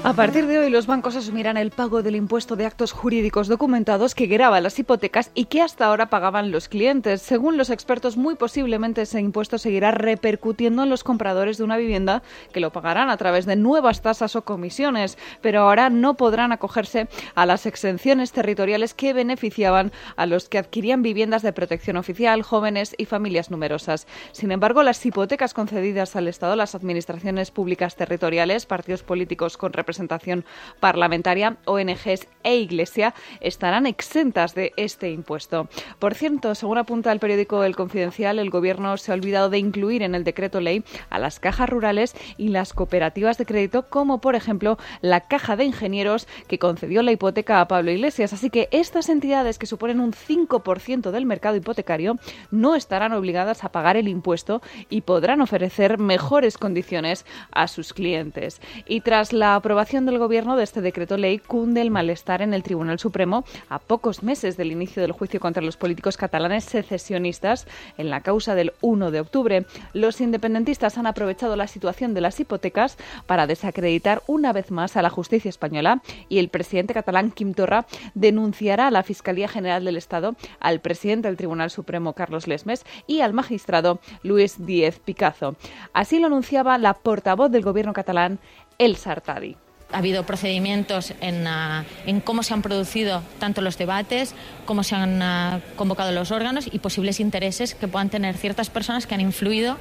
A partir de hoy, los bancos asumirán el pago del impuesto de actos jurídicos documentados que grava las hipotecas y que hasta ahora pagaban los clientes. Según los expertos, muy posiblemente ese impuesto seguirá repercutiendo en los compradores de una vivienda, que lo pagarán a través de nuevas tasas o comisiones, pero ahora no podrán acogerse a las exenciones territoriales que beneficiaban a los que adquirían viviendas de protección oficial, jóvenes y familias numerosas. Sin embargo, las hipotecas concedidas al Estado, las administraciones públicas territoriales, partidos políticos con representación parlamentaria, ONGs e Iglesia estarán exentas de este impuesto. Por cierto, según apunta el periódico El Confidencial, el Gobierno se ha olvidado de incluir en el decreto ley a las cajas rurales y las cooperativas de crédito, como por ejemplo la Caja de Ingenieros, que concedió la hipoteca a Pablo Iglesias. Así que estas entidades, que suponen un 5% del mercado hipotecario, no estarán obligadas a pagar el impuesto y podrán ofrecer mejores condiciones a sus clientes. Y tras la aprobación del Gobierno de este decreto ley, cunde el malestar en el Tribunal Supremo a pocos meses del inicio del juicio contra los políticos catalanes secesionistas en la causa del 1 de octubre. Los independentistas han aprovechado la situación de las hipotecas para desacreditar una vez más a la justicia española, y el presidente catalán, Quim Torra, denunciará a la Fiscalía General del Estado, al presidente del Tribunal Supremo, Carlos Lesmes, y al magistrado Luis Díez Picazo. Así lo anunciaba la portavoz del Gobierno catalán, Elsa Artadi. Ha habido procedimientos en cómo se han producido tanto los debates, cómo se han convocado los órganos y posibles intereses que puedan tener ciertas personas que han influido,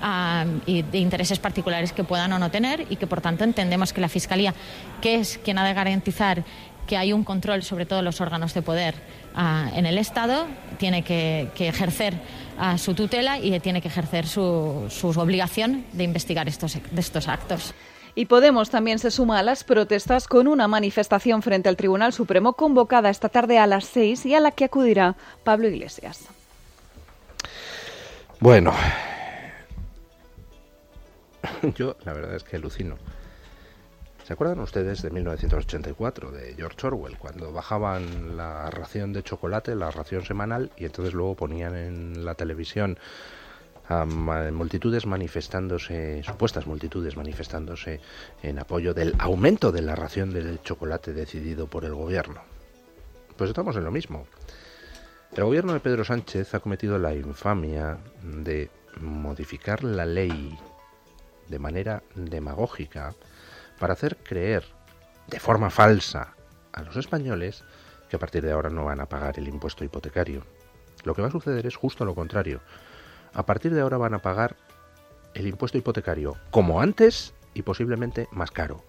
y de intereses particulares que puedan o no tener, y que por tanto entendemos que la Fiscalía, que es quien ha de garantizar que hay un control sobre todos los órganos de poder en el Estado, tiene que ejercer su tutela y tiene que ejercer su obligación de investigar estos actos. Y Podemos también se suma a las protestas con una manifestación frente al Tribunal Supremo convocada esta tarde a las 6 y a la que acudirá Pablo Iglesias. Bueno, yo la verdad es que alucino. ¿Se acuerdan ustedes de 1984, de George Orwell, cuando bajaban la ración de chocolate, la ración semanal, y entonces luego ponían en la televisión a multitudes manifestándose, supuestas multitudes manifestándose en apoyo del aumento de la ración del chocolate decidido por el gobierno? Pues estamos en lo mismo. El gobierno de Pedro Sánchez ha cometido la infamia de modificar la ley de manera demagógica para hacer creer de forma falsa a los españoles que a partir de ahora no van a pagar el impuesto hipotecario. Lo que va a suceder es justo lo contrario. A partir de ahora van a pagar el impuesto hipotecario como antes y posiblemente más caro.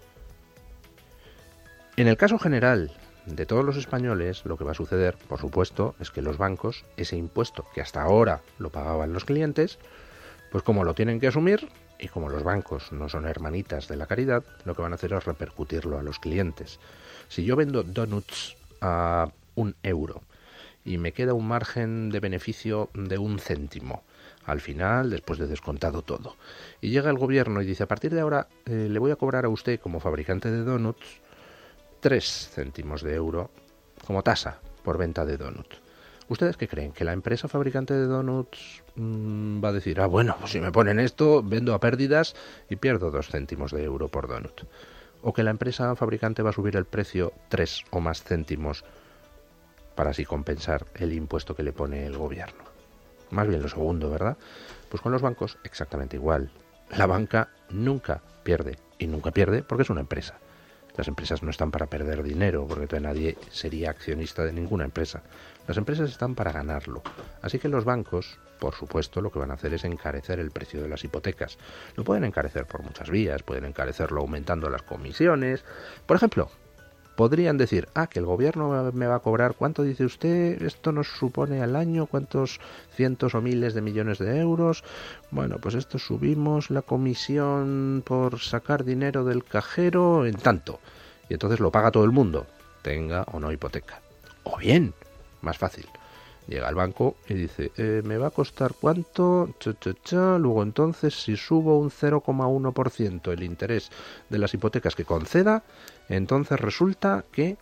En el caso general de todos los españoles, lo que va a suceder, por supuesto, es que los bancos, ese impuesto que hasta ahora lo pagaban los clientes, pues como lo tienen que asumir, y como los bancos no son hermanitas de la caridad, lo que van a hacer es repercutirlo a los clientes. Si yo vendo donuts a 1 euro y me queda un margen de beneficio de 1 céntimo, al final, después de descontado todo, y llega el gobierno y dice, a partir de ahora le voy a cobrar a usted como fabricante de donuts 3 céntimos de euro como tasa por venta de donuts. ¿Ustedes qué creen? ¿Que la empresa fabricante de donuts va a decir, bueno, pues si me ponen esto, vendo a pérdidas y pierdo 2 céntimos de euro por donut? ¿O que la empresa fabricante va a subir el precio 3 o más céntimos para así compensar el impuesto que le pone el gobierno? Más bien lo segundo, ¿verdad? Pues con los bancos exactamente igual. La banca nunca pierde, y nunca pierde porque es una empresa. Las empresas no están para perder dinero, porque entonces nadie sería accionista de ninguna empresa. Las empresas están para ganarlo. Así que los bancos, por supuesto, lo que van a hacer es encarecer el precio de las hipotecas. Lo pueden encarecer por muchas vías, pueden encarecerlo aumentando las comisiones. Por ejemplo, podrían decir, que el gobierno me va a cobrar, ¿cuánto dice usted? Esto nos supone al año, ¿cuántos cientos o miles de millones de euros? Bueno, pues esto subimos la comisión por sacar dinero del cajero en tanto. Y entonces lo paga todo el mundo, tenga o no hipoteca. O bien, más fácil, llega al banco y dice, ¿me va a costar cuánto? Luego entonces, si subo un 0,1% el interés de las hipotecas que conceda, entonces resulta que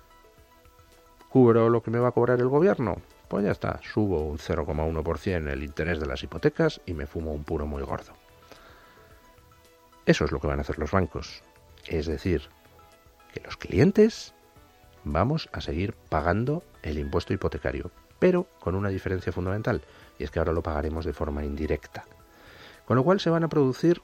cubro lo que me va a cobrar el gobierno. Pues ya está, subo un 0,1% el interés de las hipotecas y me fumo un puro muy gordo. Eso es lo que van a hacer los bancos. Es decir, que los clientes vamos a seguir pagando el impuesto hipotecario, pero con una diferencia fundamental, y es que ahora lo pagaremos de forma indirecta. Con lo cual se van a producir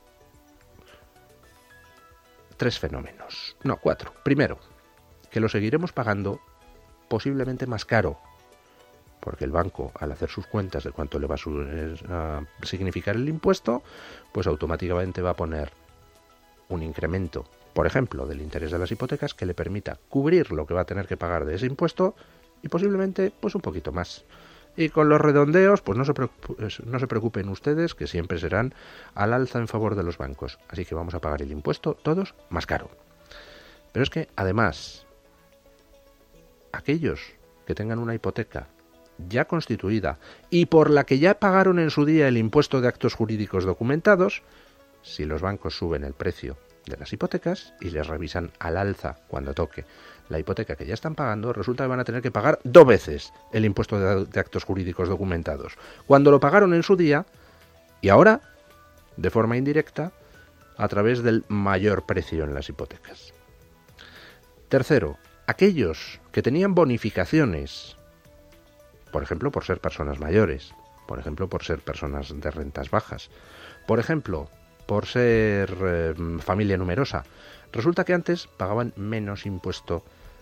4. Primero, que lo seguiremos pagando posiblemente más caro, porque el banco, al hacer sus cuentas de cuánto le va a significar el impuesto, pues automáticamente va a poner un incremento, por ejemplo, del interés de las hipotecas que le permita cubrir lo que va a tener que pagar de ese impuesto y posiblemente pues un poquito más. Y con los redondeos, pues no se preocupen ustedes, que siempre serán al alza en favor de los bancos. Así que vamos a pagar el impuesto todos más caro. Pero es que, además, aquellos que tengan una hipoteca ya constituida y por la que ya pagaron en su día el impuesto de actos jurídicos documentados, si los bancos suben el precio de las hipotecas y les revisan al alza cuando toque la hipoteca que ya están pagando, resulta que van a tener que pagar 2 veces el impuesto de actos jurídicos documentados, cuando lo pagaron en su día y ahora, de forma indirecta, a través del mayor precio en las hipotecas. Tercero, aquellos que tenían bonificaciones, por ejemplo, por ser personas mayores, por ejemplo, por ser personas de rentas bajas, por ejemplo, por ser familia numerosa. Resulta que antes pagaban menos impuesto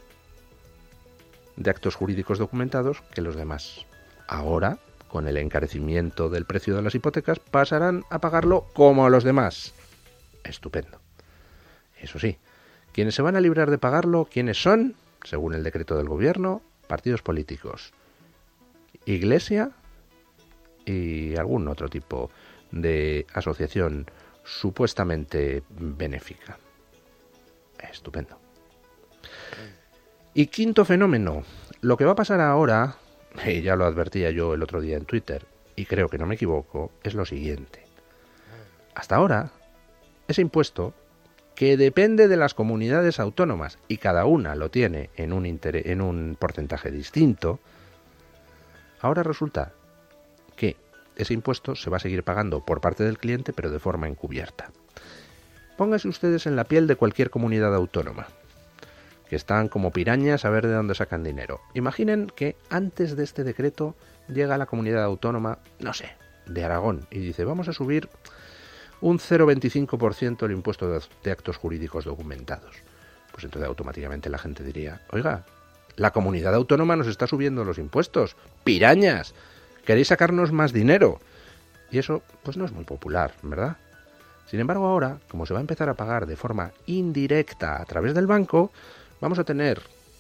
de actos jurídicos documentados que los demás. Ahora, con el encarecimiento del precio de las hipotecas, pasarán a pagarlo como los demás. Estupendo. Eso sí, quienes se van a librar de pagarlo, ¿quiénes son? Según el decreto del gobierno, partidos políticos, Iglesia y algún otro tipo de asociación supuestamente benéfica. Estupendo. Y quinto fenómeno, lo que va a pasar ahora, y ya lo advertía yo el otro día en Twitter, y creo que no me equivoco, es lo siguiente. Hasta ahora, ese impuesto, que depende de las comunidades autónomas, y cada una lo tiene en un porcentaje distinto, ahora resulta que ese impuesto se va a seguir pagando por parte del cliente, pero de forma encubierta. Pónganse ustedes en la piel de cualquier comunidad autónoma, que están como pirañas a ver de dónde sacan dinero. Imaginen que antes de este decreto llega la comunidad autónoma, no sé, de Aragón, y dice, vamos a subir un 0,25% el impuesto de actos jurídicos documentados. Pues entonces automáticamente la gente diría, oiga, la comunidad autónoma nos está subiendo los impuestos, pirañas, queréis sacarnos más dinero. Y eso pues no es muy popular, ¿verdad? Sin embargo, ahora, como se va a empezar a pagar de forma indirecta a través del banco, vamos a tener,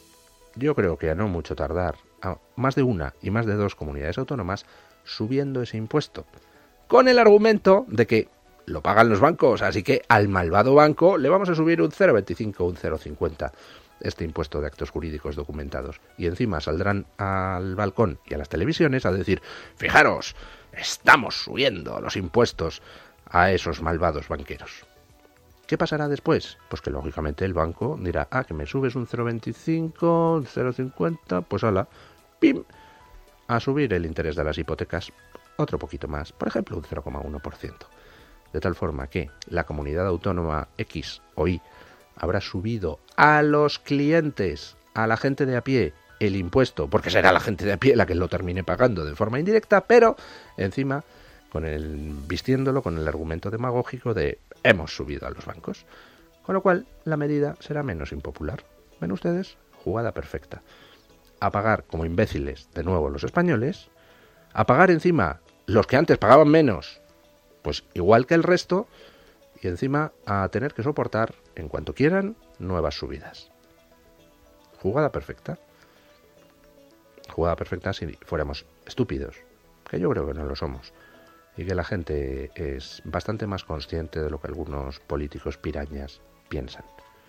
yo creo que a no mucho tardar, a más de una y más de 2 comunidades autónomas subiendo ese impuesto, con el argumento de que lo pagan los bancos, así que al malvado banco le vamos a subir un 0,25 o un 0,50 este impuesto de actos jurídicos documentados. Y encima saldrán al balcón y a las televisiones a decir, fijaros, estamos subiendo los impuestos a esos malvados banqueros. ¿Qué pasará después? Pues que lógicamente el banco dirá, que me subes un 0,25, un 0,50, pues hala, ¡pim!, a subir el interés de las hipotecas otro poquito más, por ejemplo un 0,1%. De tal forma que la comunidad autónoma X o Y habrá subido a los clientes, a la gente de a pie, el impuesto, porque será la gente de a pie la que lo termine pagando de forma indirecta, pero encima vistiéndolo con el argumento demagógico de hemos subido a los bancos. Con lo cual la medida será menos impopular. ¿Ven ustedes? Jugada perfecta. A pagar como imbéciles de nuevo los españoles, a pagar encima los que antes pagaban menos, pues igual que el resto, y encima a tener que soportar, en cuanto quieran, nuevas subidas. Jugada perfecta. Jugada perfecta si fuéramos estúpidos, que yo creo que no lo somos, y que la gente es bastante más consciente de lo que algunos políticos pirañas piensan.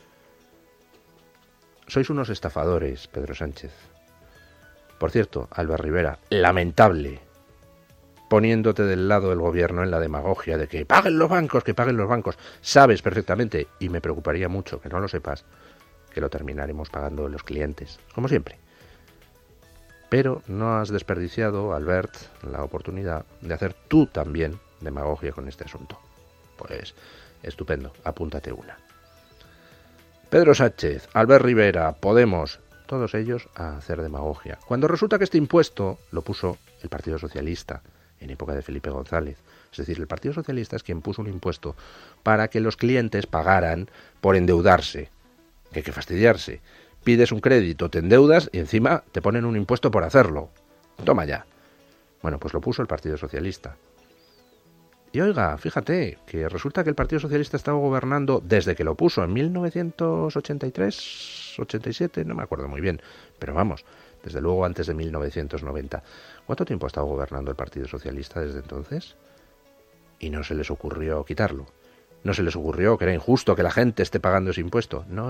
Sois unos estafadores, Pedro Sánchez. Por cierto, Albert Rivera, lamentable, poniéndote del lado del gobierno en la demagogia de que paguen los bancos, que paguen los bancos. Sabes perfectamente, y me preocuparía mucho que no lo sepas, que lo terminaremos pagando los clientes, como siempre. Pero no has desperdiciado, Albert, la oportunidad de hacer tú también demagogia con este asunto. Pues estupendo, apúntate una. Pedro Sánchez, Albert Rivera, Podemos, todos ellos a hacer demagogia. Cuando resulta que este impuesto lo puso el Partido Socialista en época de Felipe González. Es decir, el Partido Socialista es quien puso un impuesto para que los clientes pagaran por endeudarse. Que hay que fastidiarse. Pides un crédito, te endeudas y encima te ponen un impuesto por hacerlo. Toma ya. Bueno, pues lo puso el Partido Socialista. Y oiga, fíjate, que resulta que el Partido Socialista estaba gobernando desde que lo puso en 1983, 87, no me acuerdo muy bien, pero vamos, desde luego antes de 1990. ¿Cuánto tiempo ha estado gobernando el Partido Socialista desde entonces? Y no se les ocurrió quitarlo. No se les ocurrió que era injusto que la gente esté pagando ese impuesto. No.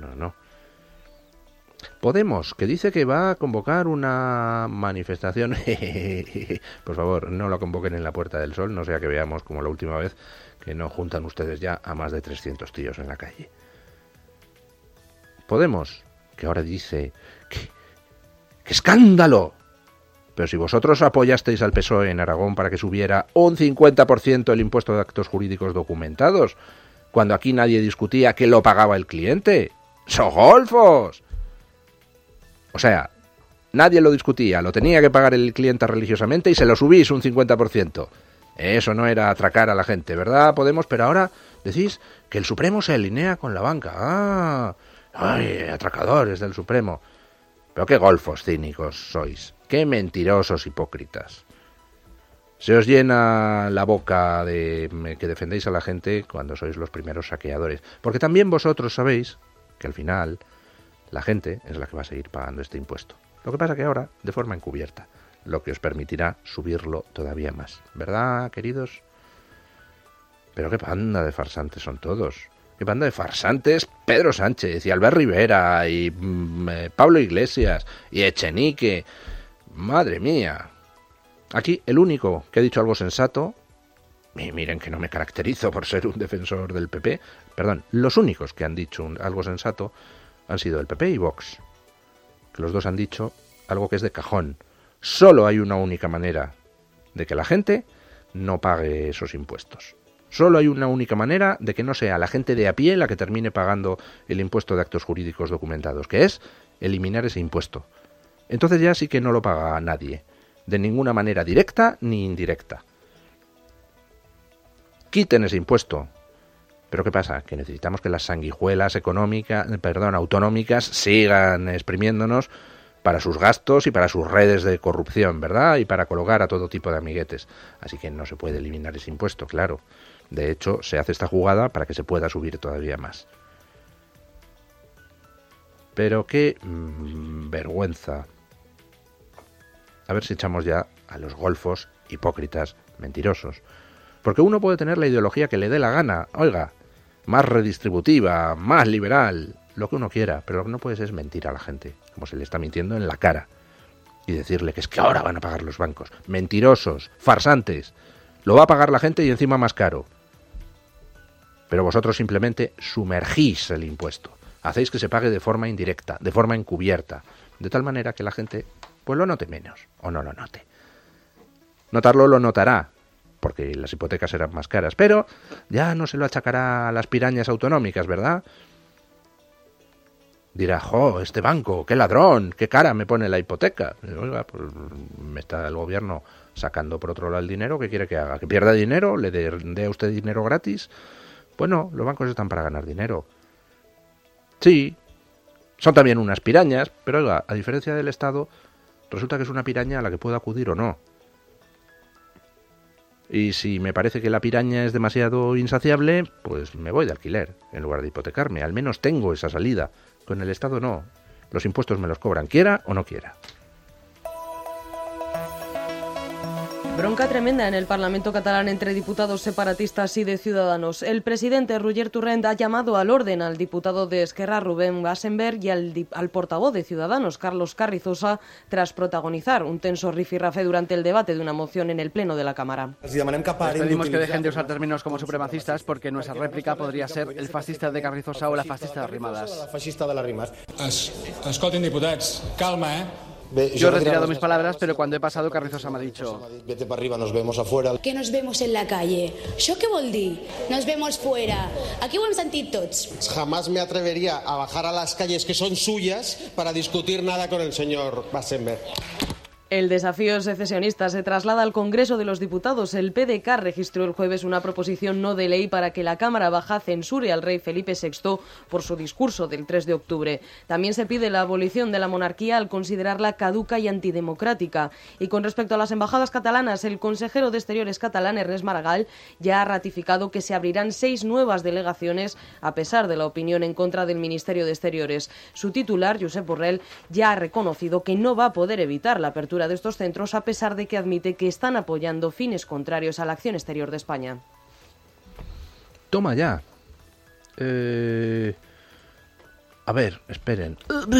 Podemos, que dice que va a convocar una manifestación. Por favor, no la convoquen en la Puerta del Sol, no sea que veamos como la última vez que no juntan ustedes ya a más de 300 tíos en la calle. Podemos, que ahora dice ¡qué escándalo! Pero si vosotros apoyasteis al PSOE en Aragón para que subiera un 50% el impuesto de actos jurídicos documentados, cuando aquí nadie discutía que lo pagaba el cliente. ¡So golfos! O sea, nadie lo discutía, lo tenía que pagar el cliente religiosamente y se lo subís un 50%. Eso no era atracar a la gente, ¿verdad, Podemos? Pero ahora decís que el Supremo se alinea con la banca. ¡Ay, atracadores del Supremo! Pero qué golfos cínicos sois, qué mentirosos hipócritas. Se os llena la boca de que defendéis a la gente cuando sois los primeros saqueadores. Porque también vosotros sabéis que al final la gente es la que va a seguir pagando este impuesto. Lo que pasa que ahora, de forma encubierta, lo que os permitirá subirlo todavía más. ¿Verdad, queridos? Pero qué panda de farsantes son todos. Qué banda de farsantes, Pedro Sánchez y Albert Rivera y Pablo Iglesias y Echenique. Madre mía. Aquí el único que ha dicho algo sensato, y miren que no me caracterizo por ser un defensor del PP, perdón, los únicos que han dicho algo sensato han sido el PP y Vox. Que los dos han dicho algo que es de cajón. Solo hay una única manera de que la gente no pague esos impuestos. Solo hay una única manera de que no sea la gente de a pie la que termine pagando el impuesto de actos jurídicos documentados, que es eliminar ese impuesto. Entonces ya sí que no lo paga nadie, de ninguna manera directa ni indirecta. Quiten ese impuesto. Pero ¿qué pasa? Que necesitamos que las sanguijuelas autonómicas sigan exprimiéndonos para sus gastos y para sus redes de corrupción, ¿verdad? Y para colocar a todo tipo de amiguetes. Así que no se puede eliminar ese impuesto, claro. De hecho, se hace esta jugada para que se pueda subir todavía más. Pero qué vergüenza. A ver si echamos ya a los golfos, hipócritas, mentirosos. Porque uno puede tener la ideología que le dé la gana, oiga, más redistributiva, más liberal, lo que uno quiera, pero lo que no puedes es mentir a la gente, como se le está mintiendo en la cara, y decirle que es que ahora van a pagar los bancos. Mentirosos, farsantes, lo va a pagar la gente y encima más caro. Pero vosotros simplemente sumergís el impuesto, hacéis que se pague de forma indirecta, de forma encubierta, de tal manera que la gente pues lo note menos, o no lo note. Notarlo lo notará, porque las hipotecas serán más caras, pero ya no se lo achacará a las pirañas autonómicas, ¿verdad? Dirá, ¡jo, este banco, qué ladrón, qué cara me pone la hipoteca! Oiga, pues me está el gobierno sacando por otro lado el dinero, ¿qué quiere que haga? ¿Que pierda dinero? ¿Le dé a usted dinero gratis? Pues no, los bancos están para ganar dinero. Sí, son también unas pirañas, pero oiga, a diferencia del Estado, resulta que es una piraña a la que puedo acudir o no. Y si me parece que la piraña es demasiado insaciable, pues me voy de alquiler, en lugar de hipotecarme. Al menos tengo esa salida. Con el Estado no. Los impuestos me los cobran, quiera o no quiera. Bronca tremenda en el Parlamento catalán entre diputados separatistas y de Ciudadanos. El presidente Roger Torrent ha llamado al orden al diputado de Esquerra Rubén Basenberg y al portavoz de Ciudadanos Carlos Carrizosa tras protagonizar un tenso rifirrafe durante el debate de una moción en el Pleno de la Cámara. Les pedimos que dejen de usar términos como supremacistas porque nuestra réplica podría ser el fascista de Carrizosa o la fascista de Arrimadas. Escoltin, diputats, calma, Yo he retirado mis palabras, pero cuando he pasado, Carrizosa me ha dicho: vete para arriba, nos vemos afuera. Que nos vemos en la calle. ¿Això què vol dir? Nos vemos fuera. Aquí ho hem sentit tots. Jamás me atrevería a bajar a las calles que son suyas para discutir nada con el señor Wassenberg. El desafío secesionista se traslada al Congreso de los Diputados. El PDK registró el jueves una proposición no de ley para que la Cámara Baja censure al rey Felipe VI por su discurso del 3 de octubre. También se pide la abolición de la monarquía al considerarla caduca y antidemocrática. Y con respecto a las embajadas catalanas, el consejero de Exteriores catalán, Ernest Maragall, ya ha ratificado que se abrirán 6 nuevas delegaciones, a pesar de la opinión en contra del Ministerio de Exteriores. Su titular, Josep Borrell, ya ha reconocido que no va a poder evitar la apertura de estos centros, a pesar de que admite que están apoyando fines contrarios a la acción exterior de España. Toma ya. A ver, esperen.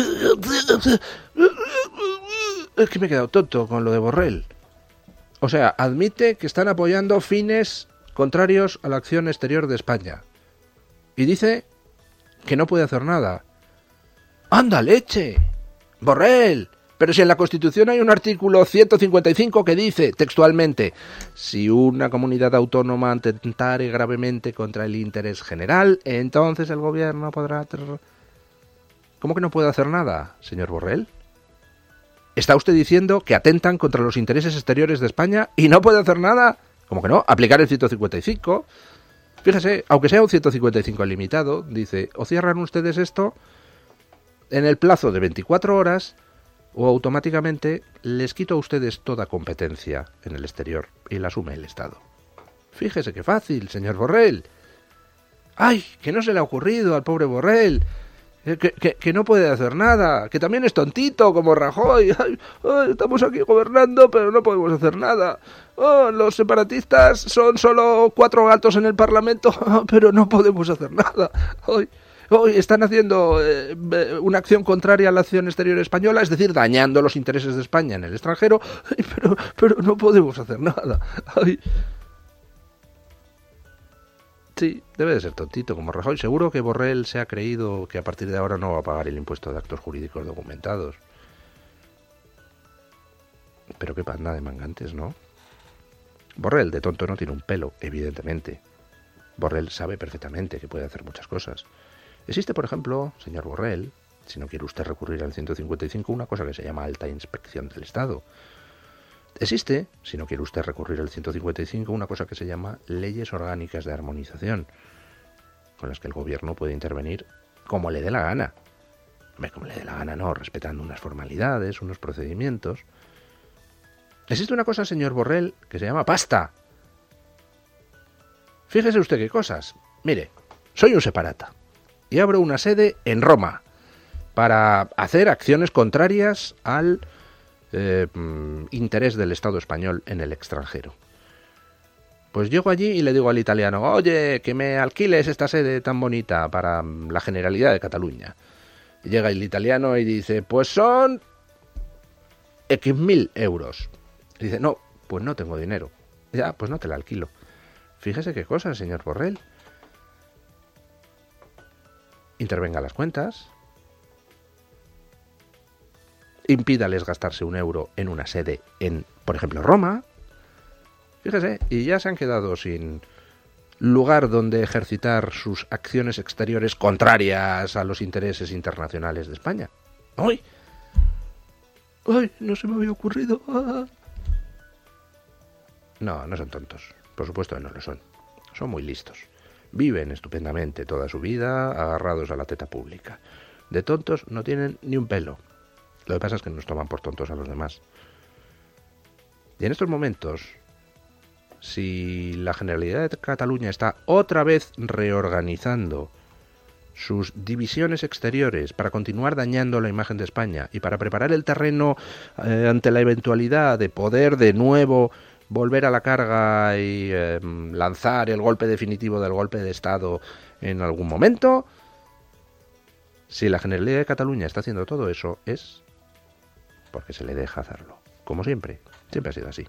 Es que me he quedado tonto con lo de Borrell. O sea, admite que están apoyando fines contrarios a la acción exterior de España. Y dice que no puede hacer nada. ¡Anda, leche! ¡Borrell! Pero si en la Constitución hay un artículo 155 que dice textualmente: si una comunidad autónoma atentare gravemente contra el interés general, entonces el gobierno podrá... ¿Cómo que no puede hacer nada, señor Borrell? ¿Está usted diciendo que atentan contra los intereses exteriores de España y no puede hacer nada? ¿Cómo que no? Aplicar el 155. Fíjese, aunque sea un 155 limitado, dice: o cierran ustedes esto en el plazo de 24 horas... o automáticamente les quito a ustedes toda competencia en el exterior y la asume el Estado. Fíjese qué fácil, señor Borrell. ¡Ay, que no se le ha ocurrido al pobre Borrell! Que no puede hacer nada, que también es tontito como Rajoy. ¡Ay, estamos aquí gobernando, pero no podemos hacer nada! ¡Oh, los separatistas son solo 4 gatos en el Parlamento, pero no podemos hacer nada! ¡Ay! Hoy están haciendo una acción contraria a la acción exterior española, es decir, dañando los intereses de España en el extranjero, pero no podemos hacer nada. Ay. Sí, debe de ser tontito como Rajoy. Seguro que Borrell se ha creído que a partir de ahora no va a pagar el impuesto de actos jurídicos documentados. Pero qué panda de mangantes, ¿no? Borrell de tonto no tiene un pelo, evidentemente. Borrell sabe perfectamente que puede hacer muchas cosas. Existe, por ejemplo, señor Borrell, si no quiere usted recurrir al 155, una cosa que se llama alta inspección del Estado. Existe, si no quiere usted recurrir al 155, una cosa que se llama leyes orgánicas de armonización, con las que el gobierno puede intervenir como le dé la gana. Como le dé la gana, no, respetando unas formalidades, unos procedimientos. Existe una cosa, señor Borrell, que se llama pasta. Fíjese usted qué cosas. Mire, soy un separata y abro una sede en Roma para hacer acciones contrarias al interés del Estado español en el extranjero. Pues llego allí y le digo al italiano: oye, que me alquiles esta sede tan bonita para la Generalidad de Cataluña. Y llega el italiano y dice: pues son X 1000 euros. Y dice: no, pues no tengo dinero. Ya, pues no te la alquilo. Fíjese qué cosa, señor Borrell. Intervenga las cuentas. Impídales gastarse un euro en una sede en, por ejemplo, Roma. Fíjese, y ya se han quedado sin lugar donde ejercitar sus acciones exteriores contrarias a los intereses internacionales de España. ¡Ay! ¡Ay! No se me había ocurrido. ¡Ah! No, no son tontos. Por supuesto que no lo son. Son muy listos. Viven estupendamente toda su vida agarrados a la teta pública. De tontos no tienen ni un pelo. Lo que pasa es que nos toman por tontos a los demás. Y en estos momentos, si la Generalidad de Cataluña está otra vez reorganizando sus divisiones exteriores para continuar dañando la imagen de España y para preparar el terreno ante la eventualidad de poder de nuevo volver a la carga y lanzar el golpe definitivo del golpe de Estado en algún momento, si la Generalidad de Cataluña está haciendo todo eso, es porque se le deja hacerlo. Como siempre ha sido así.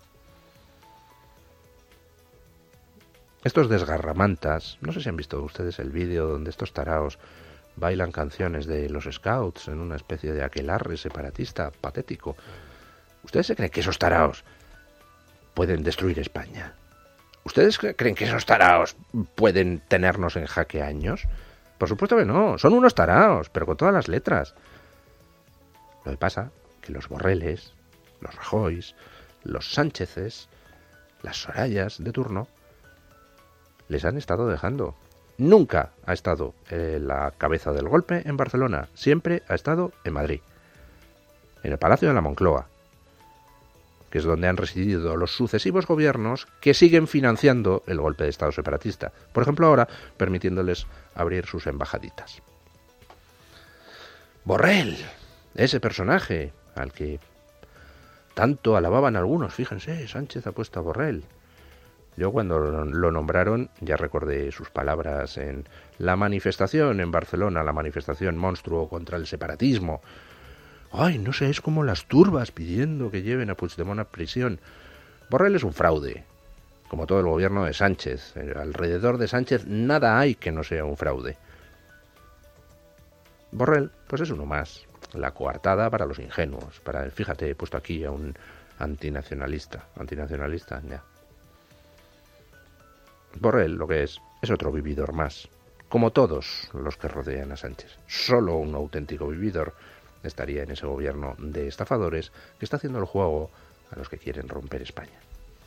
Estos desgarramantas, no sé si han visto ustedes el vídeo donde estos taraos bailan canciones de los Scouts en una especie de aquelarre separatista patético. ¿Ustedes se creen que esos taraos pueden destruir España? ¿Ustedes creen que esos taraos pueden tenernos en jaque años? Por supuesto que no, son unos taraos, pero con todas las letras. Lo que pasa que los Borreles, los Rajoys, los Sánchezes, las Sorayas de turno, les han estado dejando. Nunca ha estado la cabeza del golpe en Barcelona, siempre ha estado en Madrid, en el Palacio de la Moncloa, que es donde han residido los sucesivos gobiernos que siguen financiando el golpe de Estado separatista. Por ejemplo, ahora permitiéndoles abrir sus embajaditas. Borrell, ese personaje al que tanto alababan algunos, fíjense, Sánchez ha puesto a Borrell. Yo cuando lo nombraron ya recordé sus palabras en la manifestación en Barcelona, la manifestación monstruo contra el separatismo. Ay, no sé, es como las turbas pidiendo que lleven a Puigdemont a prisión. Borrell es un fraude, como todo el gobierno de Sánchez. Alrededor de Sánchez nada hay que no sea un fraude. Borrell, pues es uno más, la coartada para los ingenuos. Fíjate, he puesto aquí a un antinacionalista, ya. Borrell lo que es otro vividor más, como todos los que rodean a Sánchez. Solo un auténtico vividor estaría en ese gobierno de estafadores que está haciendo el juego a los que quieren romper España.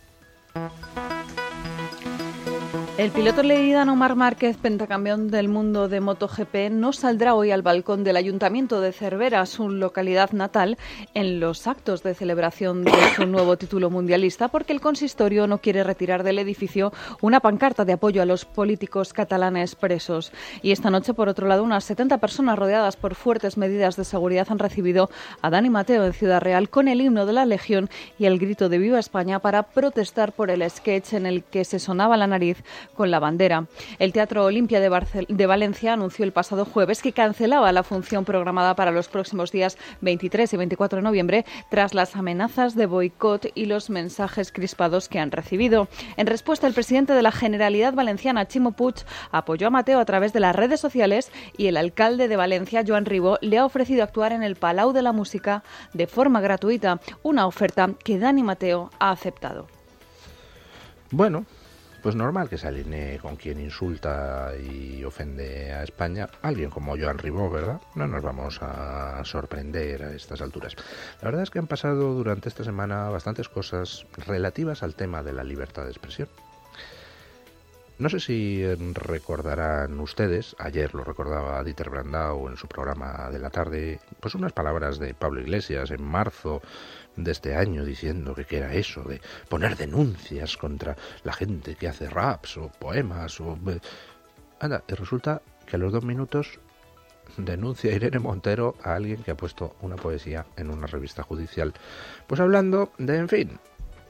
El piloto leridano Marc Márquez, pentacampeón del mundo de MotoGP, no saldrá hoy al balcón del Ayuntamiento de Cervera, su localidad natal, en los actos de celebración de su nuevo título mundialista, porque el consistorio no quiere retirar del edificio una pancarta de apoyo a los políticos catalanes presos. Y esta noche, por otro lado, unas 70 personas rodeadas por fuertes medidas de seguridad han recibido a Dani Mateo en Ciudad Real con el himno de la Legión y el grito de Viva España para protestar por el sketch en el que se sonaba la nariz con la bandera. El Teatro Olimpia de Valencia anunció el pasado jueves que cancelaba la función programada para los próximos días 23 y 24 de noviembre tras las amenazas de boicot y los mensajes crispados que han recibido. En respuesta, el presidente de la Generalidad Valenciana, Ximo Puig, apoyó a Mateo a través de las redes sociales y el alcalde de Valencia, Joan Ribó, le ha ofrecido actuar en el Palau de la Música de forma gratuita, una oferta que Dani Mateo ha aceptado. Bueno, pues normal que se alinee con quien insulta y ofende a España, alguien como Joan Ribó, ¿verdad? No nos vamos a sorprender a estas alturas. La verdad es que han pasado durante esta semana bastantes cosas relativas al tema de la libertad de expresión. No sé si recordarán ustedes, ayer lo recordaba Dieter Brandau en su programa de la tarde, pues unas palabras de Pablo Iglesias en marzo de este año diciendo que era eso de poner denuncias contra la gente que hace raps o poemas o... Anda, y resulta que a los 2 minutos denuncia Irene Montero a alguien que ha puesto una poesía en una revista judicial, pues hablando de, en fin,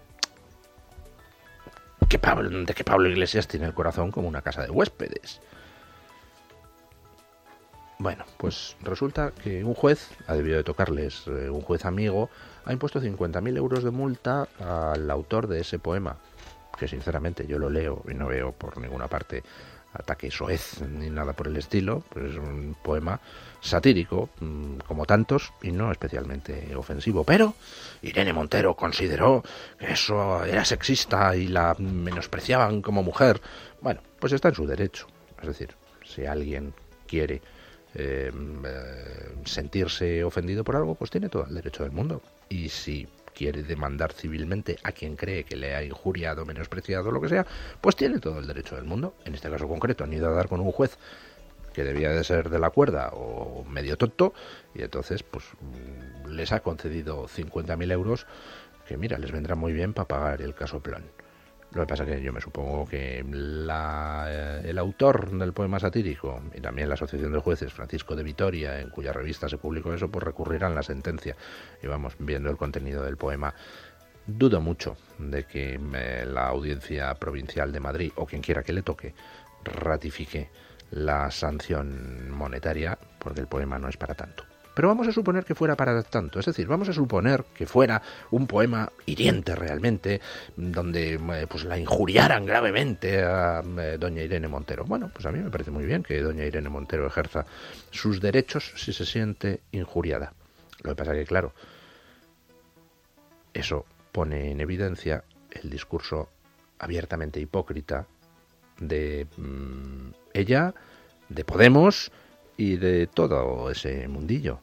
que Pablo Iglesias tiene el corazón como una casa de huéspedes. Bueno, pues resulta que un juez, ha debido de tocarles, un juez amigo, ha impuesto 50.000 euros de multa al autor de ese poema, que sinceramente yo lo leo y no veo por ninguna parte ataque soez ni nada por el estilo, pues es un poema satírico, como tantos, y no especialmente ofensivo. Pero Irene Montero consideró que eso era sexista y la menospreciaban como mujer. Bueno, pues está en su derecho. Es decir, si alguien quiere sentirse ofendido por algo, pues tiene todo el derecho del mundo. Y si quiere demandar civilmente a quien cree que le ha injuriado, menospreciado, lo que sea, pues tiene todo el derecho del mundo. En este caso concreto han ido a dar con un juez que debía de ser de la cuerda o medio tonto, y entonces pues les ha concedido 50.000 euros que, mira, les vendrá muy bien para pagar el casoplón. Lo que pasa es que yo me supongo que el autor del poema satírico y también la Asociación de Jueces, Francisco de Vitoria, en cuya revista se publicó eso, pues recurrirán la sentencia. Y vamos, viendo el contenido del poema, dudo mucho de que la Audiencia Provincial de Madrid, o quien quiera que le toque, ratifique la sanción monetaria, porque el poema no es para tanto. Pero vamos a suponer que fuera para tanto, es decir, vamos a suponer que fuera un poema hiriente realmente, donde pues la injuriaran gravemente a doña Irene Montero. Bueno, pues a mí me parece muy bien que doña Irene Montero ejerza sus derechos si se siente injuriada. Lo que pasa que, claro, eso pone en evidencia el discurso abiertamente hipócrita de ella, de Podemos y de todo ese mundillo.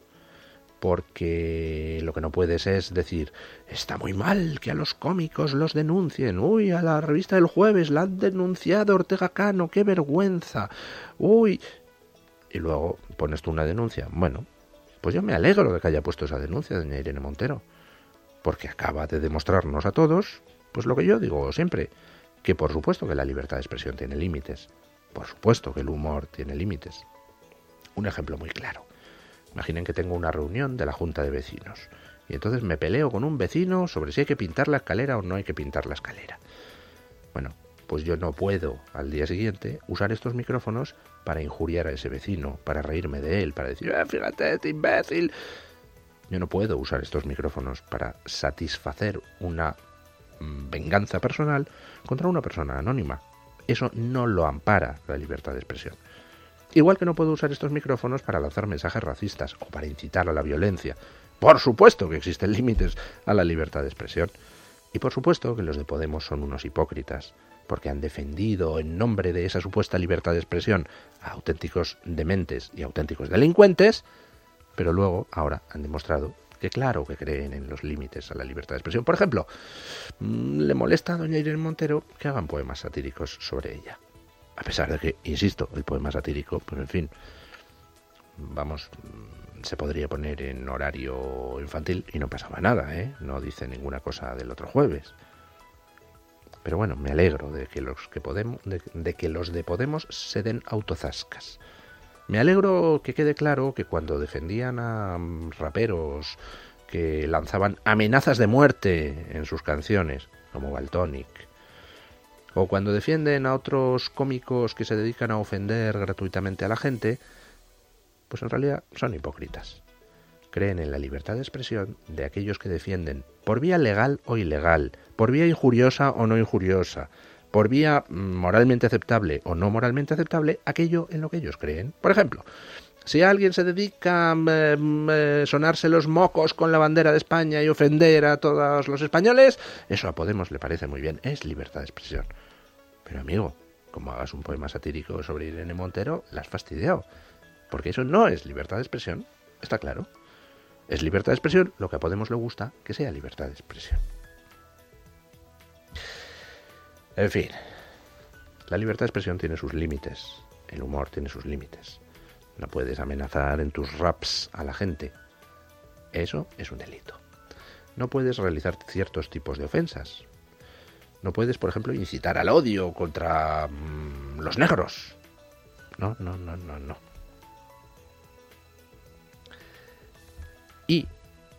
Porque lo que no puedes es decir, está muy mal que a los cómicos los denuncien, uy, a la revista del Jueves la han denunciado Ortega Cano, qué vergüenza, uy, y luego pones tú una denuncia. Bueno, pues yo me alegro de que haya puesto esa denuncia doña Irene Montero, porque acaba de demostrarnos a todos, pues lo que yo digo siempre, que por supuesto que la libertad de expresión tiene límites, por supuesto que el humor tiene límites. Un ejemplo muy claro. Imaginen que tengo una reunión de la Junta de Vecinos y entonces me peleo con un vecino sobre si hay que pintar la escalera o no hay que pintar la escalera. Bueno, pues yo no puedo al día siguiente usar estos micrófonos para injuriar a ese vecino, para reírme de él, para decir, fíjate, este imbécil. Yo no puedo usar estos micrófonos para satisfacer una venganza personal contra una persona anónima. Eso no lo ampara la libertad de expresión. Igual que no puedo usar estos micrófonos para lanzar mensajes racistas o para incitar a la violencia. Por supuesto que existen límites a la libertad de expresión. Y por supuesto que los de Podemos son unos hipócritas, porque han defendido en nombre de esa supuesta libertad de expresión a auténticos dementes y auténticos delincuentes, pero luego ahora han demostrado que claro que creen en los límites a la libertad de expresión. Por ejemplo, le molesta a doña Irene Montero que hagan poemas satíricos sobre ella. A pesar de que, insisto, el poema satírico, pues en fin, vamos, se podría poner en horario infantil y no pasaba nada, ¿eh? No dice ninguna cosa del otro jueves. Pero bueno, me alegro de que los de Podemos se den autozascas. Me alegro que quede claro que cuando defendían a raperos que lanzaban amenazas de muerte en sus canciones, como Valtonyc, o cuando defienden a otros cómicos que se dedican a ofender gratuitamente a la gente, pues en realidad son hipócritas. Creen en la libertad de expresión de aquellos que defienden, por vía legal o ilegal, por vía injuriosa o no injuriosa, por vía moralmente aceptable o no moralmente aceptable, aquello en lo que ellos creen. Por ejemplo, si alguien se dedica a sonarse los mocos con la bandera de España y ofender a todos los españoles, eso a Podemos le parece muy bien, es libertad de expresión. Pero amigo, como hagas un poema satírico sobre Irene Montero, la has fastidiado, porque eso no es libertad de expresión, está claro. Es libertad de expresión lo que a Podemos le gusta que sea libertad de expresión. En fin, la libertad de expresión tiene sus límites, el humor tiene sus límites. No puedes amenazar en tus raps a la gente. Eso es un delito. No puedes realizar ciertos tipos de ofensas. No puedes, por ejemplo, incitar al odio contra los negros. No. Y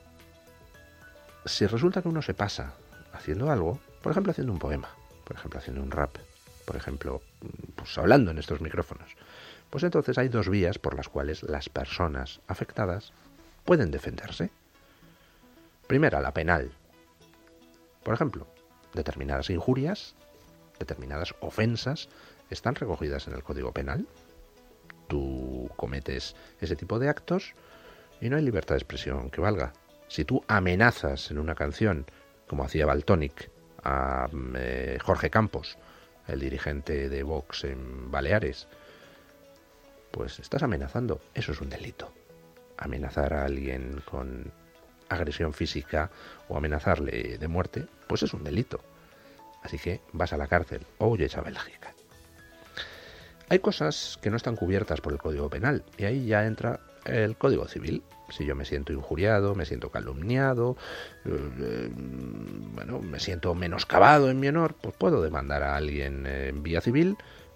si resulta que uno se pasa haciendo algo, por ejemplo, haciendo un poema, por ejemplo, haciendo un rap, por ejemplo, pues hablando en estos micrófonos, pues entonces hay dos vías por las cuales las personas afectadas pueden defenderse. Primera, la penal. Por ejemplo, determinadas injurias, determinadas ofensas están recogidas en el Código Penal. Tú cometes ese tipo de actos y no hay libertad de expresión que valga. Si tú amenazas en una canción, como hacía Valtonyc, a Jorge Campos, el dirigente de Vox en Baleares, pues estás amenazando. Eso es un delito. Amenazar a alguien con agresión física o amenazarle de muerte, pues es un delito. Así que vas a la cárcel o huyes a Bélgica. Hay cosas que no están cubiertas por el Código Penal y ahí ya entra el Código Civil. Si yo me siento injuriado, me siento calumniado, me siento menoscabado en mi honor, pues puedo demandar a alguien en vía civil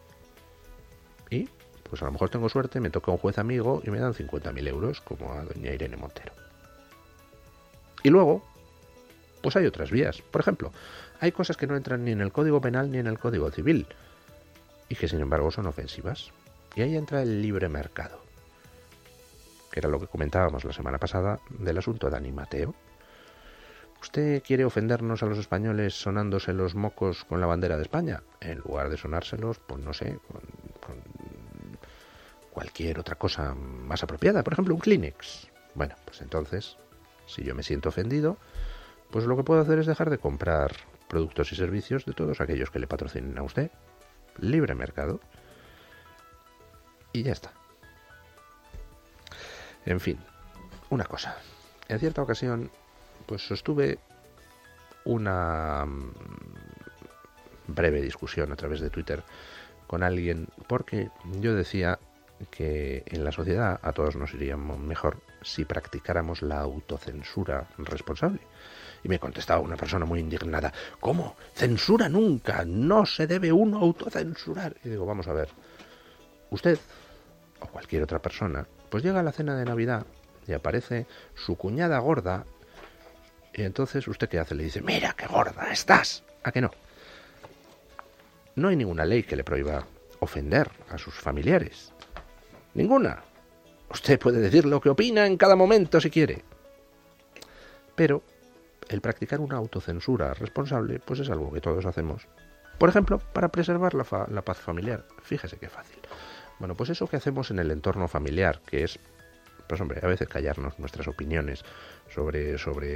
y pues a lo mejor tengo suerte, me toca un juez amigo y me dan 50.000 euros, como a doña Irene Montero. Y luego, pues hay otras vías. Por ejemplo, hay cosas que no entran ni en el Código Penal ni en el Código Civil y que sin embargo son ofensivas. Y ahí entra el libre mercado. que era lo que comentábamos la semana pasada del asunto de Dani Mateo. ¿Usted quiere ofendernos a los españoles sonándose los mocos con la bandera de España? En lugar de sonárselos, pues no sé, con cualquier otra cosa más apropiada, por ejemplo un Kleenex. Bueno, pues entonces, si yo me siento ofendido, pues lo que puedo hacer es dejar de comprar productos y servicios de todos aquellos que le patrocinen a usted. Libre mercado. Y ya está. En fin, una cosa. En cierta ocasión, pues sostuve una breve discusión a través de Twitter con alguien porque yo decía que en la sociedad a todos nos iría mejor si practicáramos la autocensura responsable. Y me contestaba una persona muy indignada: ¿cómo? ¡Censura nunca! ¡No se debe uno autocensurar! Y digo, vamos a ver, usted o cualquier otra persona pues llega a la cena de Navidad y aparece su cuñada gorda, y entonces ¿usted qué hace? Le dice: ¡mira qué gorda estás! ¿A que no? No hay ninguna ley que le prohíba ofender a sus familiares. Ninguna. Usted puede decir lo que opina en cada momento si quiere. Pero el practicar una autocensura responsable pues es algo que todos hacemos. Por ejemplo, para preservar la paz familiar. Fíjese qué fácil. Bueno, pues eso que hacemos en el entorno familiar, que es, pues hombre, a veces callarnos nuestras opiniones sobre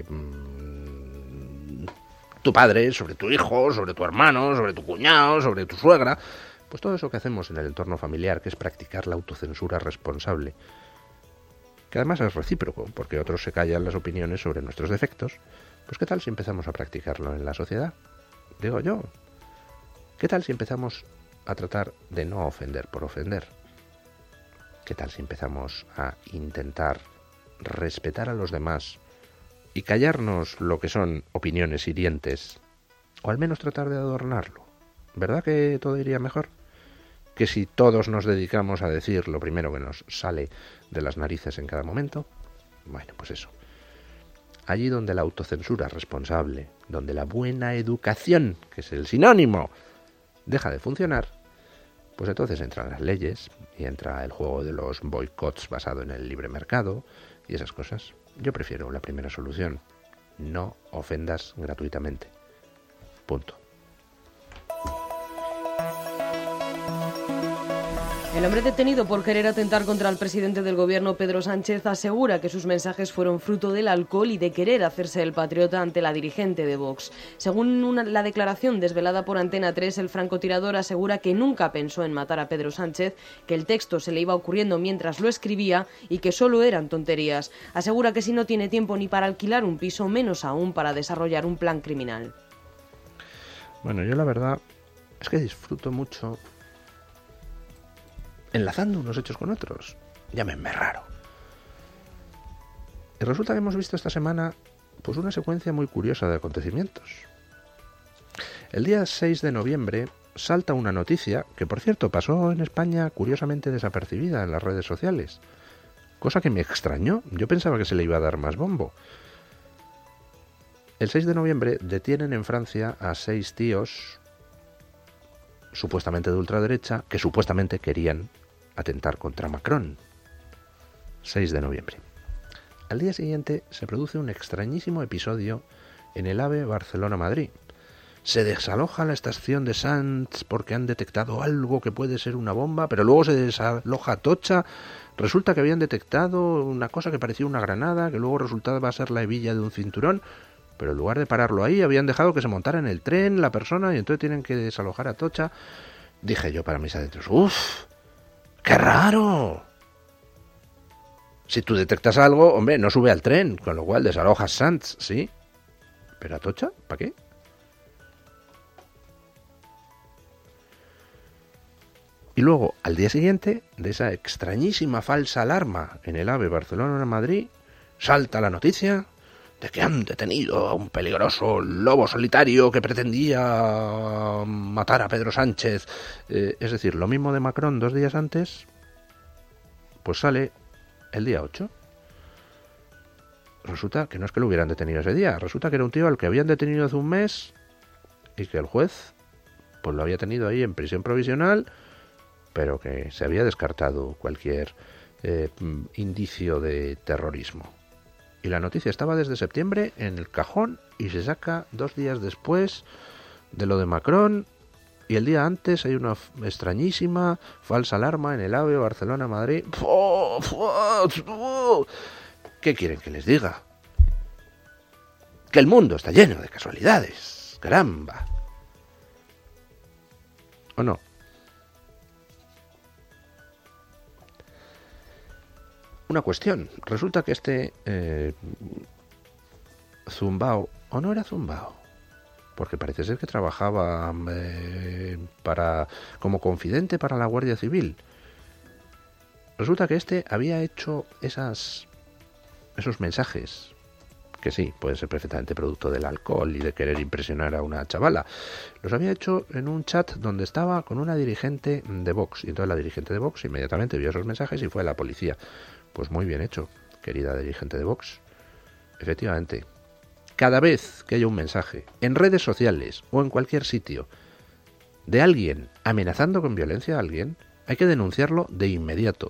tu padre, sobre tu hijo, sobre tu hermano, sobre tu cuñado, sobre tu suegra. Pues todo eso que hacemos en el entorno familiar, que es practicar la autocensura responsable, que además es recíproco, porque otros se callan las opiniones sobre nuestros defectos, pues ¿qué tal si empezamos a practicarlo en la sociedad? Digo yo, ¿qué tal si empezamos a tratar de no ofender por ofender? ¿Qué tal si empezamos a intentar respetar a los demás y callarnos lo que son opiniones hirientes, o al menos tratar de adornarlo? ¿Verdad que todo iría mejor? Que si todos nos dedicamos a decir lo primero que nos sale de las narices en cada momento. Bueno, pues eso. Allí donde la autocensura responsable, donde la buena educación, que es el sinónimo, deja de funcionar, pues entonces entran las leyes y entra el juego de los boicots basado en el libre mercado y esas cosas. Yo prefiero la primera solución. No ofendas gratuitamente. Punto. El hombre detenido por querer atentar contra el presidente del gobierno, Pedro Sánchez, asegura que sus mensajes fueron fruto del alcohol y de querer hacerse el patriota ante la dirigente de Vox. Según la declaración desvelada por Antena 3, el francotirador asegura que nunca pensó en matar a Pedro Sánchez, que el texto se le iba ocurriendo mientras lo escribía y que solo eran tonterías. Asegura que si no tiene tiempo ni para alquilar un piso, menos aún para desarrollar un plan criminal. Bueno, yo la verdad es que disfruto mucho enlazando unos hechos con otros. Llámenme raro. Y resulta que hemos visto esta semana pues una secuencia muy curiosa de acontecimientos. El día 6 de noviembre salta una noticia que, por cierto, pasó en España curiosamente desapercibida en las redes sociales. Cosa que me extrañó. Yo pensaba que se le iba a dar más bombo. El 6 de noviembre detienen en Francia a 6 tíos supuestamente de ultraderecha que supuestamente querían atentar contra Macron. 6 de noviembre. Al día siguiente se produce un extrañísimo episodio en el AVE Barcelona-Madrid. Se desaloja la estación de Sants porque han detectado algo que puede ser una bomba, pero luego se desaloja Atocha. Resulta que habían detectado una cosa que parecía una granada, que luego resultaba ser la hebilla de un cinturón, pero en lugar de pararlo ahí, habían dejado que se montara en el tren la persona y entonces tienen que desalojar a Atocha. Dije yo para mis adentros, ¡uf! ¡Qué raro! Si tú detectas algo, hombre, no sube al tren, con lo cual desalojas Sants, ¿sí? ¿Pero Atocha? ¿Para qué? Y luego, al día siguiente, de esa extrañísima falsa alarma en el AVE Barcelona-Madrid, salta la noticia de que han detenido a un peligroso lobo solitario que pretendía matar a Pedro Sánchez. Es decir, lo mismo de Macron 2 días antes, pues sale el día 8. Resulta que no es que lo hubieran detenido ese día, resulta que era un tío al que habían detenido hace un mes y que el juez pues lo había tenido ahí en prisión provisional, pero que se había descartado cualquier indicio de terrorismo. Y la noticia estaba desde septiembre en el cajón y se saca 2 días después de lo de Macron, y el día antes hay una extrañísima falsa alarma en el AVE Barcelona-Madrid. ¿Qué quieren que les diga? Que el mundo está lleno de casualidades. ¡Caramba! ¿O no? Una cuestión. Resulta que este zumbao, o no era zumbao, porque parece ser que trabajaba como confidente para la Guardia Civil. Resulta que este había hecho esos mensajes, que sí, pueden ser perfectamente producto del alcohol y de querer impresionar a una chavala. Los había hecho en un chat donde estaba con una dirigente de Vox, y entonces la dirigente de Vox inmediatamente vio esos mensajes y fue a la policía. Pues muy bien hecho, querida dirigente de Vox. Efectivamente, cada vez que haya un mensaje en redes sociales o en cualquier sitio de alguien amenazando con violencia a alguien, hay que denunciarlo de inmediato.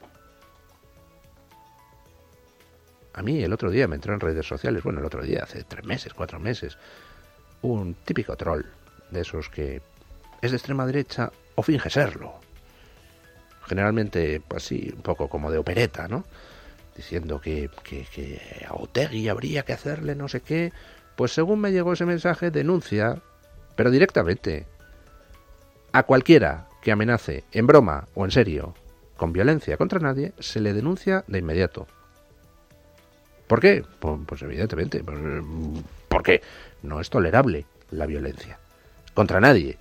A mí el otro día me entró en redes sociales, bueno, el otro día, hace 3 meses, 4 meses, un típico troll de esos que es de extrema derecha o finge serlo. Generalmente, pues sí, un poco como de opereta, ¿no? Diciendo que a Otegi habría que hacerle no sé qué. Pues según me llegó ese mensaje, denuncia, pero directamente, a cualquiera que amenace, en broma o en serio, con violencia contra nadie, se le denuncia de inmediato. ¿Por qué? Pues evidentemente, porque no es tolerable la violencia contra nadie.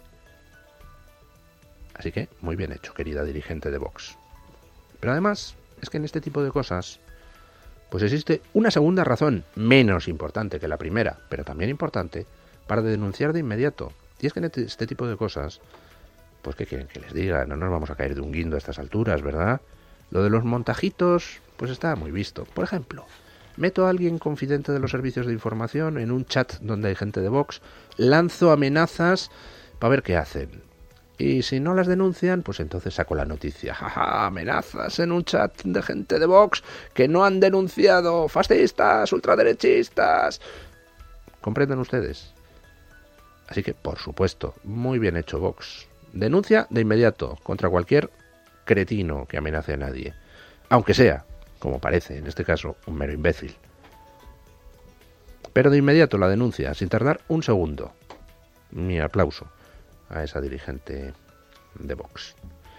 Así que, muy bien hecho, querida dirigente de Vox. Pero además, es que en este tipo de cosas, pues existe una segunda razón, menos importante que la primera, pero también importante, para denunciar de inmediato. Y es que en este tipo de cosas, pues ¿qué quieren que les diga? No nos vamos a caer de un guindo a estas alturas, ¿verdad? Lo de los montajitos, pues está muy visto. Por ejemplo, meto a alguien confidente de los servicios de información en un chat donde hay gente de Vox, lanzo amenazas para ver qué hacen. Y si no las denuncian, pues entonces saco la noticia. ¡Jaja! Amenazas en un chat de gente de Vox que no han denunciado. ¡Fascistas! ¡Ultraderechistas! ¿Comprenden ustedes? Así que, por supuesto, muy bien hecho Vox. Denuncia de inmediato contra cualquier cretino que amenace a nadie. Aunque sea, como parece en este caso, un mero imbécil. Pero de inmediato la denuncia, sin tardar un segundo. Mi aplauso a esa dirigente de Vox.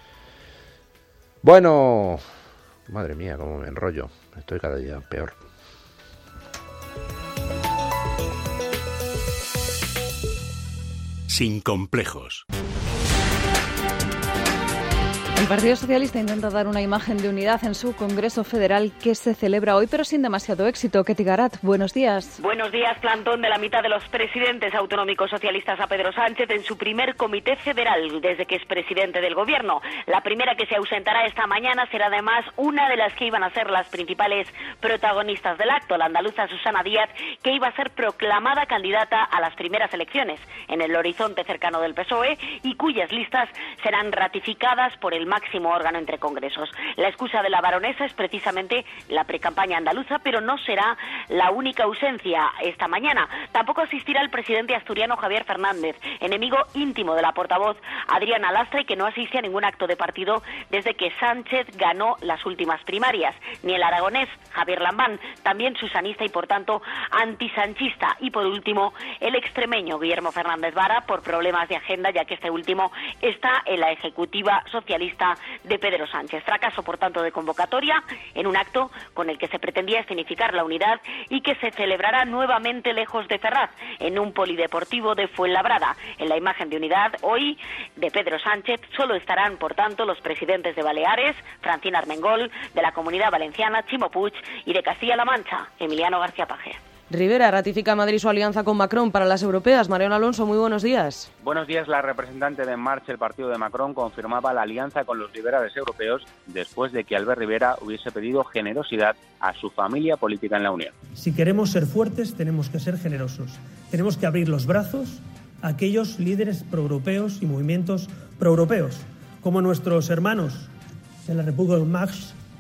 Bueno, madre mía, cómo me enrollo. Estoy cada día peor. Sin complejos. El Partido Socialista intenta dar una imagen de unidad en su Congreso Federal que se celebra hoy, pero sin demasiado éxito. Ketty Garat, buenos días. Buenos días, plantón de la mitad de los presidentes autonómicos socialistas a Pedro Sánchez en su primer comité federal desde que es presidente del Gobierno. La primera que se ausentará esta mañana será además una de las que iban a ser las principales protagonistas del acto, la andaluza Susana Díaz, que iba a ser proclamada candidata a las primeras elecciones en el horizonte cercano del PSOE y cuyas listas serán ratificadas por el máximo órgano entre congresos. La excusa de la baronesa es precisamente la precampaña andaluza, pero no será la única ausencia esta mañana. Tampoco asistirá el presidente asturiano Javier Fernández, enemigo íntimo de la portavoz Adriana Lastre, que no asiste a ningún acto de partido desde que Sánchez ganó las últimas primarias. Ni el aragonés Javier Lambán, también susanista y por tanto antisanchista. Y por último, el extremeño Guillermo Fernández Vara, por problemas de agenda, ya que este último está en la ejecutiva socialista de Pedro Sánchez. Fracaso, por tanto, de convocatoria en un acto con el que se pretendía escenificar la unidad y que se celebrará nuevamente lejos de Ferraz, en un polideportivo de Fuenlabrada. En la imagen de unidad hoy de Pedro Sánchez solo estarán, por tanto, los presidentes de Baleares, Francina Armengol, de la Comunidad Valenciana, Chimo Puig, y de Castilla-La Mancha, Emiliano García Paje. Rivera ratifica Madrid su alianza con Macron para las europeas. Mariano Alonso, muy buenos días. Buenos días. La representante de En Marcha, el partido de Macron, confirmaba la alianza con los liberales europeos después de que Albert Rivera hubiese pedido generosidad a su familia política en la Unión. Si queremos ser fuertes, tenemos que ser generosos. Tenemos que abrir los brazos a aquellos líderes proeuropeos y movimientos proeuropeos, como nuestros hermanos de la República en Marche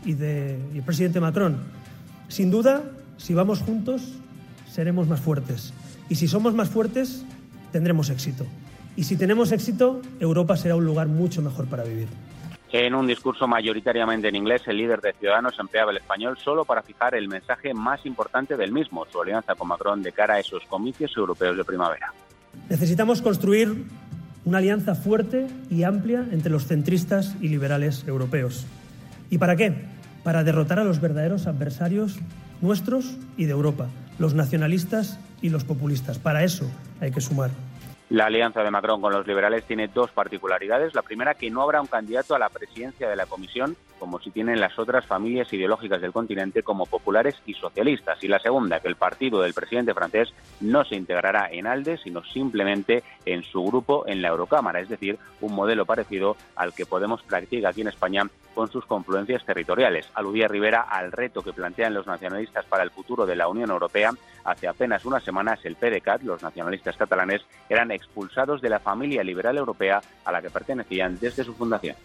y el presidente Macron. Sin duda, si vamos juntos, seremos más fuertes. Y si somos más fuertes, tendremos éxito. Y si tenemos éxito, Europa será un lugar mucho mejor para vivir. En un discurso mayoritariamente en inglés, el líder de Ciudadanos empleaba el español solo para fijar el mensaje más importante del mismo, su alianza con Macron de cara a esos comicios europeos de primavera. Necesitamos construir una alianza fuerte y amplia entre los centristas y liberales europeos. ¿Y para qué? Para derrotar a los verdaderos adversarios nuestros y de Europa, los nacionalistas y los populistas. Para eso hay que sumar. La alianza de Macron con los liberales tiene dos particularidades. La primera, que no habrá un candidato a la presidencia de la Comisión, como si tienen las otras familias ideológicas del continente como populares y socialistas. Y la segunda, que el partido del presidente francés no se integrará en ALDE, sino simplemente en su grupo en la Eurocámara, es decir, un modelo parecido al que Podemos practica aquí en España con sus confluencias territoriales. Aludía Rivera al reto que plantean los nacionalistas para el futuro de la Unión Europea. Hace apenas unas semanas el PDeCAT, los nacionalistas catalanes, eran expulsados de la familia liberal europea a la que pertenecían desde su fundación.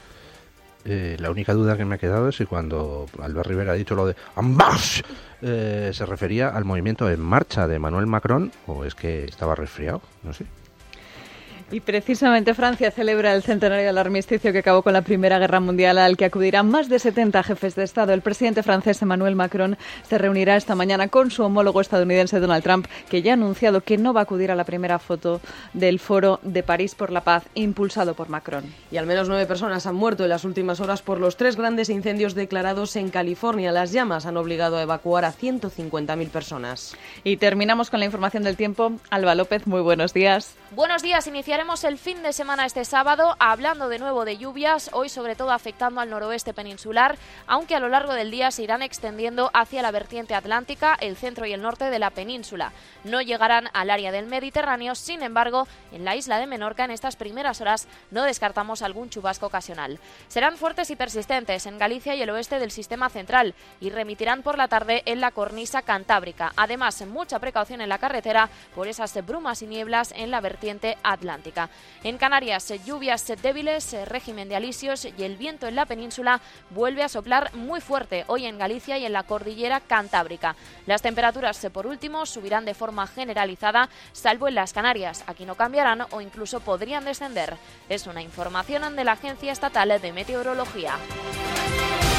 La única duda que me ha quedado es si cuando Albert Rivera ha dicho lo de En Marche, se refería al movimiento En Marcha de Emmanuel Macron o es que estaba resfriado, no sé. Y precisamente Francia celebra el centenario del armisticio que acabó con la Primera Guerra Mundial, al que acudirán más de 70 jefes de Estado. El presidente francés Emmanuel Macron se reunirá esta mañana con su homólogo estadounidense Donald Trump, que ya ha anunciado que no va a acudir a la primera foto del Foro de París por la Paz, impulsado por Macron. Y al menos 9 personas han muerto en las últimas horas por los 3 grandes incendios declarados en California. Las llamas han obligado a evacuar a 150.000 personas. Y terminamos con la información del tiempo. Alba López, muy buenos días. Buenos días. Iniciaremos el fin de semana este sábado hablando de nuevo de lluvias, hoy sobre todo afectando al noroeste peninsular, aunque a lo largo del día se irán extendiendo hacia la vertiente atlántica, el centro y el norte de la península. No llegarán al área del Mediterráneo, sin embargo, en la isla de Menorca en estas primeras horas no descartamos algún chubasco ocasional. Serán fuertes y persistentes en Galicia y el oeste del sistema central y remitirán por la tarde en la cornisa cantábrica. Además, mucha precaución en la carretera por esas brumas y nieblas en la vertiente atlántica. En Canarias, lluvias débiles, régimen de alisios y el viento en la península vuelve a soplar muy fuerte hoy en Galicia y en la cordillera cantábrica. Las temperaturas, por último, subirán de forma generalizada, salvo en las Canarias. Aquí no cambiarán o incluso podrían descender. Es una información de la Agencia Estatal de Meteorología.